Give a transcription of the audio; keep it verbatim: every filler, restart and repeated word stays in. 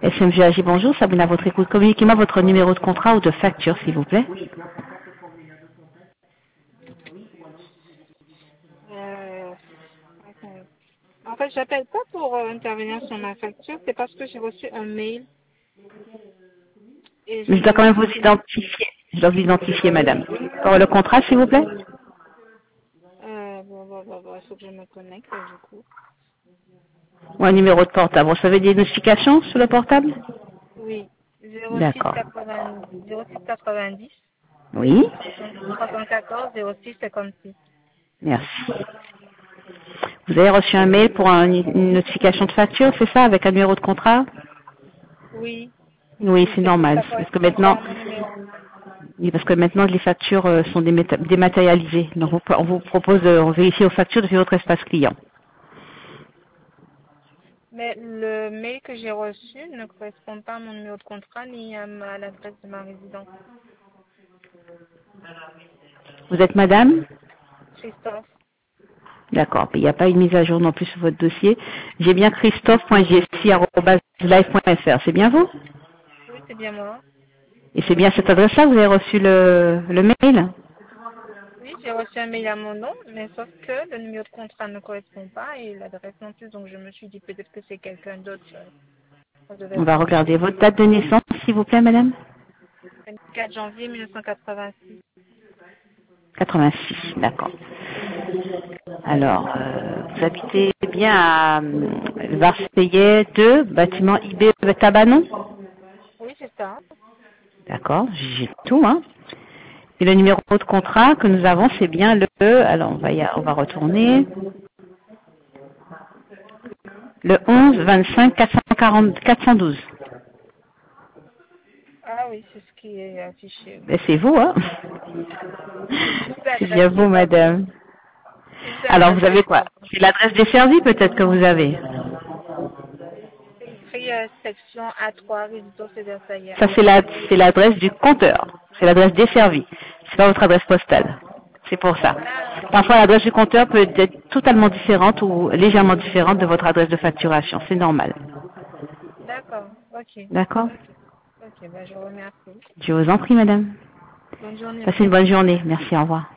S M G A G, bonjour, Sabrina, à votre écoute. Communiquez-moi votre numéro de contrat ou de facture, s'il vous plaît. Euh, attends. En fait, j'appelle pas pour euh, intervenir sur ma facture, c'est parce que j'ai reçu un mail et je Mais je me dois quand même demande vous si... identifier. Je dois vous identifier, madame. Pour le contrat, s'il vous plaît. Euh, bon, bon, bon, bon, il faut que je me connecte du coup. Ou un numéro de portable. Vous recevez des notifications sur le portable? Oui, zéro six D'accord. quatre-vingts zéro six quatre-vingt-dix Oui. soixante-quatorze zéro six cinquante-six. Merci. Vous avez reçu un mail pour un- une notification de facture, c'est ça, avec un numéro de contrat? Oui, Oui, et c'est c'est que normal. ça Parce que correspond pas maintenant, à mon numéro. oui, parce que maintenant les factures euh, sont démata- dématérialisées. Donc on, peut- on vous propose de vérifier aux factures depuis votre espace client. Mais le mail que j'ai reçu ne correspond pas à mon numéro de contrat ni à, ma- à l'adresse de ma résidence. Vous êtes madame? Christophe. D'accord. Il n'y a pas une mise à jour non plus sur votre dossier. J'ai bien christophe point g s i arobase live point f r. C'est bien vous? Oui, c'est bien moi. Et c'est bien cette adresse-là que vous avez reçu le, le mail? Oui, j'ai reçu un mail à mon nom, mais sauf que le numéro de contrat ne correspond pas et l'adresse non plus. Donc je me suis dit peut-être que c'est quelqu'un d'autre. euh, On devait On me va regarder transférer. votre date de naissance, s'il vous plaît, madame. vingt-quatre janvier mille neuf cent quatre-vingt-six. quatre-vingt-six, d'accord. Alors, euh, vous habitez bien à euh, Varspeyet deux, bâtiment I B Tabanon? Oui, c'est ça. D'accord, j'ai tout, hein. Et le numéro de contrat que nous avons, c'est bien le, alors on va y, on va retourner, le onze vingt-cinq quatre cent quarante quatre cent douze. Ah oui, c'est ce qui est affiché. Oui. Ben, c'est vous, hein. C'est juste C'est l'adresse bien qui est vous, pas bonne. madame. C'est juste Alors, l'adresse vous qui avez est quoi? pas bonne. C'est l'adresse desservie, peut-être, que vous avez. C'est écrit euh, section A trois, résidence de Versailles. Ça, c'est la, c'est l'adresse du compteur. C'est l'adresse desservie. C'est pas votre adresse postale. C'est pour ça. Ah, Parfois, l'adresse du compteur peut être totalement différente ou légèrement différente de votre adresse de facturation. C'est normal. d'accord. Ok. D'accord? Ok, bah, je vous remercie. Je vous en prie, madame. Bonne journée, Passez une madame. bonne journée. Merci, au revoir.